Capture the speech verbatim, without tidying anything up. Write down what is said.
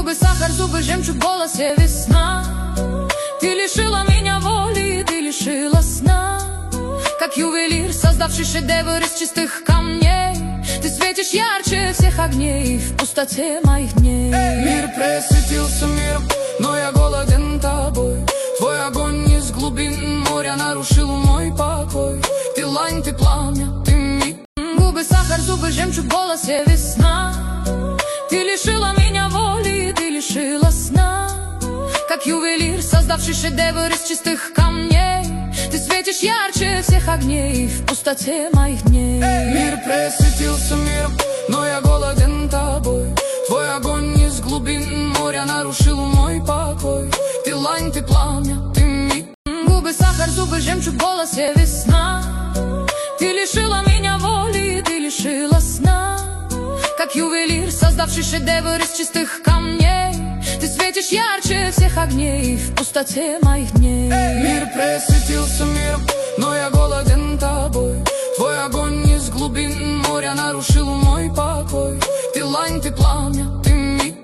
Губы сахар, зубы жемчуг, в голосе весна. Ты лишила меня воли, ты лишила сна. Как ювелир, создавший шедевр из чистых камней, ты светишь ярче всех огней в пустоте моих дней. Мир пресветился миром, но я голоден тобой. Твой огонь из глубин моря нарушил мой покой. Ты лань, ты пламя, ты миг. Губы сахар, зубы жемчуг, в голосе весна. Ты лишила меня воли, ты лишила сна. Как ювелир, создавший шедевр из чистых камней, ты светишь ярче всех огней в пустоте моих дней. Мир пресветился миром, но я голоден тобой. Твой огонь из глубин моря нарушил мой покой. Ты лань, ты пламя, ты миг. Губы сахар, зубы жемчуг, в голосе весна. Ты лишила меня воли, ты лишила сна. Как ювелир, создавший шедевр из чистых камней, ты светишь ярче всех огней в пустоте моих дней. Мир пресветился миром, но я голоден тобой. Твой огонь из глубин моря нарушил мой покой. Ты лань, ты пламя,